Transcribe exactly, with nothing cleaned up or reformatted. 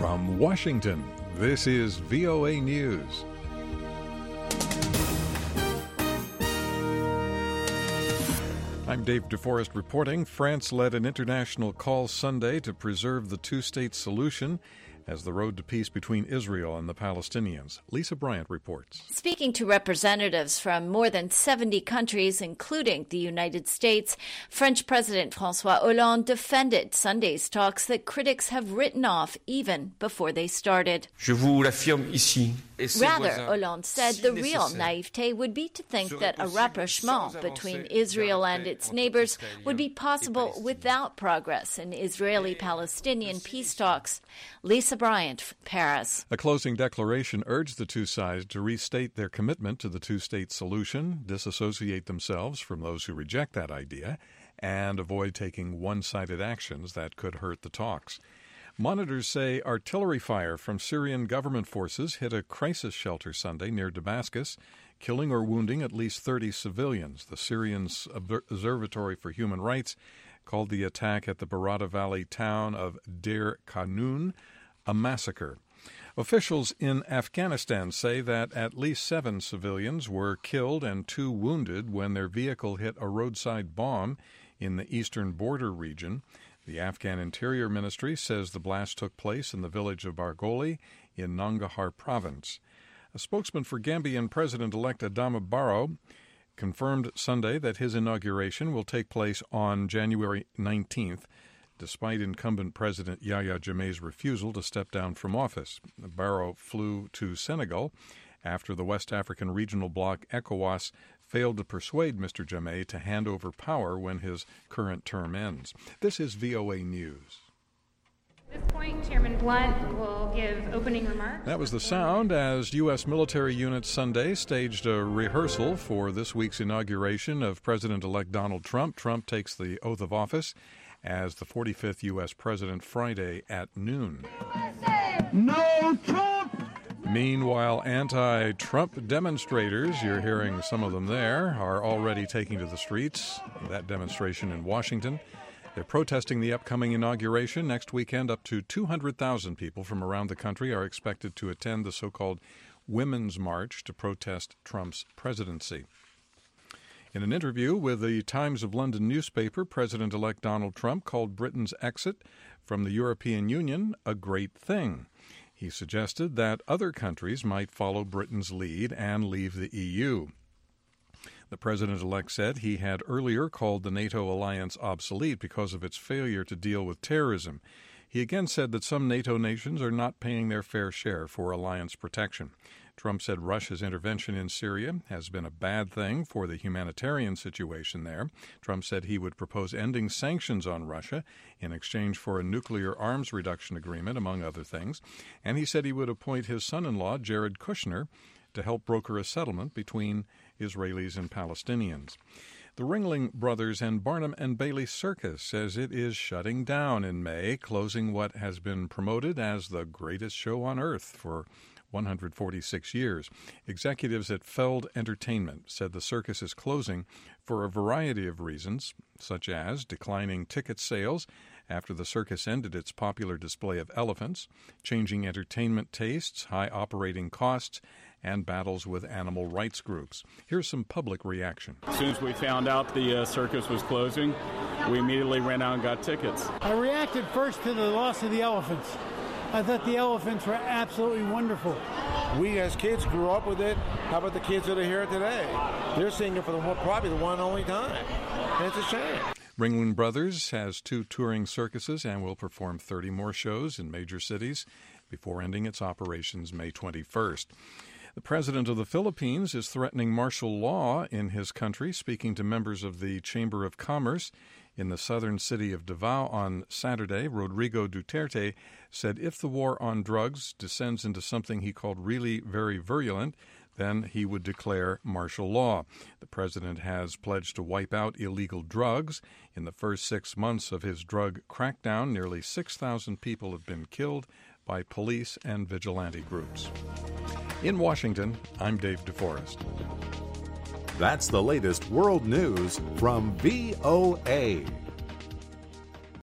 From Washington, this is V O A News. I'm Dave DeForest reporting. France led an international call Sunday to preserve the two-state solution as the road to peace between Israel and the Palestinians. Lisa Bryant reports. Speaking to representatives from more than seventy countries, including the United States, French President François Hollande defended Sunday's talks that critics have written off even before they started. Je vous l'affirme ici. Rather, Hollande said the real naivete would be to think that a rapprochement between Israel and its neighbors would be possible without progress in Israeli-Palestinian peace talks. Lisa Bryant, Paris. A closing declaration urged the two sides to restate their commitment to the two-state solution, disassociate themselves from those who reject that idea, and avoid taking one-sided actions that could hurt the talks. Monitors say artillery fire from Syrian government forces hit a crisis shelter Sunday near Damascus, killing or wounding at least thirty civilians. The Syrian Observatory for Human Rights called the attack at the Barada Valley town of Deir Qanoun a massacre. Officials in Afghanistan say that at least seven civilians were killed and two wounded when their vehicle hit a roadside bomb in the eastern border region. The Afghan Interior Ministry says the blast took place in the village of Barghouti in Nangarhar province. A spokesman for Gambian President-elect Adama Barrow confirmed Sunday that his inauguration will take place on January nineteenth, despite incumbent President Yahya Jammeh's refusal to step down from office. Barrow flew to Senegal after the West African regional bloc ECOWAS failed to persuade Mister Jammeh to hand over power when his current term ends. This is V O A News. At this point, Chairman Blunt will give opening remarks. That was the sound as U S military units Sunday staged a rehearsal for this week's inauguration of President-elect Donald Trump. Trump takes the oath of office as the forty-fifth U S president Friday at noon. No Trump! Meanwhile, anti-Trump demonstrators, you're hearing some of them there, are already taking to the streets. That demonstration in Washington. They're protesting the upcoming inauguration. Next weekend, up to two hundred thousand people from around the country are expected to attend the so-called Women's March to protest Trump's presidency. In an interview with the Times of London newspaper, President-elect Donald Trump called Britain's exit from the European Union a great thing. He suggested that other countries might follow Britain's lead and leave the E U. The president-elect said he had earlier called the NATO alliance obsolete because of its failure to deal with terrorism. He again said that some NATO nations are not paying their fair share for alliance protection. Trump said Russia's intervention in Syria has been a bad thing for the humanitarian situation there. Trump said he would propose ending sanctions on Russia in exchange for a nuclear arms reduction agreement, among other things. And he said he would appoint his son-in-law, Jared Kushner, to help broker a settlement between Israelis and Palestinians. The Ringling Brothers and Barnum and Bailey Circus says it is shutting down in May, closing what has been promoted as the greatest show on earth for one hundred forty-six years. Executives at Feld Entertainment said the circus is closing for a variety of reasons, such as declining ticket sales after the circus ended its popular display of elephants, changing entertainment tastes, high operating costs, and battles with animal rights groups. Here's some public reaction. As soon as we found out the uh, circus was closing, we immediately ran out and got tickets. I reacted first to the loss of the elephants. I thought the elephants were absolutely wonderful. We as kids grew up with it. How about the kids that are here today? They're seeing it for the one, probably the one and only time. And it's a shame. Ringling Brothers has two touring circuses and will perform thirty more shows in major cities before ending its operations May twenty-first. The president of the Philippines is threatening martial law in his country, speaking to members of the Chamber of Commerce in the southern city of Davao on Saturday. Rodrigo Duterte said if the war on drugs descends into something he called really very virulent, then he would declare martial law. The president has pledged to wipe out illegal drugs. In the first six months of his drug crackdown, nearly six thousand people have been killed by police and vigilante groups. In Washington, I'm Dave DeForest. That's the latest world news from V O A.